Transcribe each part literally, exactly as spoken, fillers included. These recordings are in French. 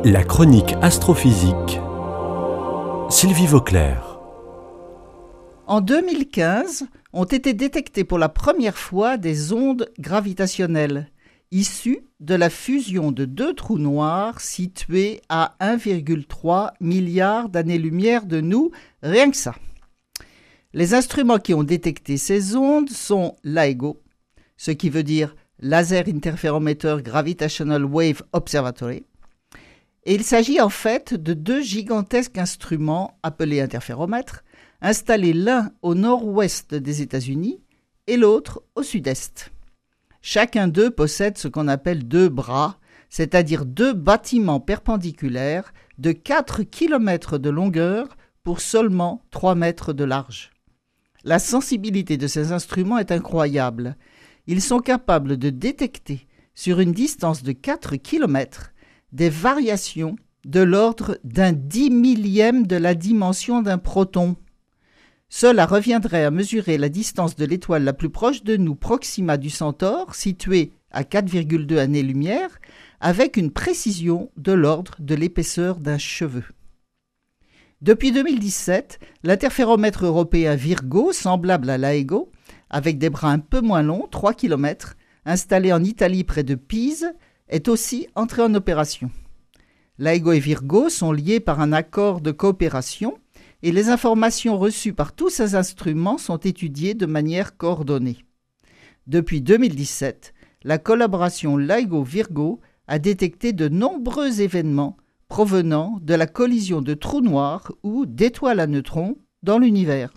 La chronique astrophysique. Sylvie Vauclair. En deux mille quinze, ont été détectées pour la première fois des ondes gravitationnelles issues de la fusion de deux trous noirs situés à un virgule trois milliard d'années-lumière de nous, rien que ça. Les instruments qui ont détecté ces ondes sont LIGO, ce qui veut dire Laser Interferometer Gravitational Wave Observatory, et il s'agit en fait de deux gigantesques instruments appelés interféromètres, installés l'un au nord-ouest des États-Unis et l'autre au sud-est. Chacun d'eux possède ce qu'on appelle deux bras, c'est-à-dire deux bâtiments perpendiculaires de quatre kilomètres de longueur pour seulement trois mètres de large. La sensibilité de ces instruments est incroyable. Ils sont capables de détecter, sur une distance de quatre kilomètres, des variations de l'ordre d'un dix millième de la dimension d'un proton. Cela reviendrait à mesurer la distance de l'étoile la plus proche de nous, Proxima du Centaure, située à quatre virgule deux années-lumière, avec une précision de l'ordre de l'épaisseur d'un cheveu. Depuis deux mille dix-sept, l'interféromètre européen Virgo, semblable à LIGO, avec des bras un peu moins longs, trois kilomètres, installé en Italie près de Pise, est aussi entré en opération. LIGO et Virgo sont liés par un accord de coopération et les informations reçues par tous ces instruments sont étudiées de manière coordonnée. Depuis deux mille dix-sept, la collaboration LIGO-Virgo a détecté de nombreux événements provenant de la collision de trous noirs ou d'étoiles à neutrons dans l'univers.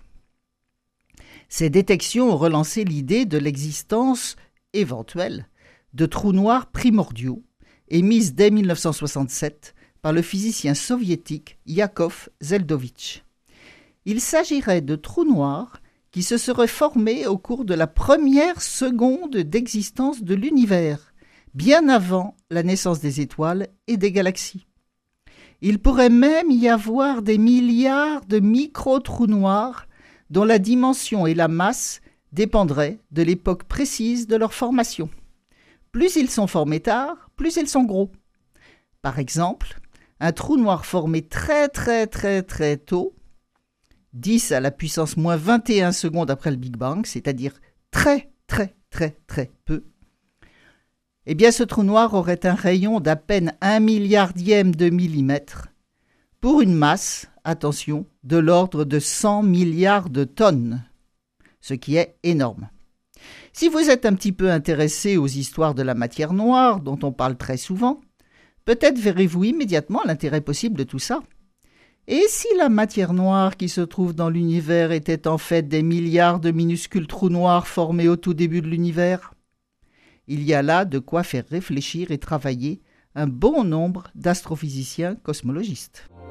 Ces détections ont relancé l'idée de l'existence éventuelle de trous noirs primordiaux, émise dès mille neuf cent soixante-sept par le physicien soviétique Yakov Zeldovitch. Il s'agirait de trous noirs qui se seraient formés au cours de la première seconde d'existence de l'univers, bien avant la naissance des étoiles et des galaxies. Il pourrait même y avoir des milliards de micro-trous noirs dont la dimension et la masse dépendraient de l'époque précise de leur formation. Plus ils sont formés tard, plus ils sont gros. Par exemple, un trou noir formé très très très très tôt, dix à la puissance moins vingt et un secondes après le Big Bang, c'est-à-dire très très très très peu, eh bien ce trou noir aurait un rayon d'à peine un milliardième de millimètre pour une masse, attention, de l'ordre de cent milliards de tonnes, ce qui est énorme. Si vous êtes un petit peu intéressé aux histoires de la matière noire, dont on parle très souvent, peut-être verrez-vous immédiatement l'intérêt possible de tout ça. Et si la matière noire qui se trouve dans l'univers était en fait des milliards de minuscules trous noirs formés au tout début de l'univers? Il y a là de quoi faire réfléchir et travailler un bon nombre d'astrophysiciens cosmologistes.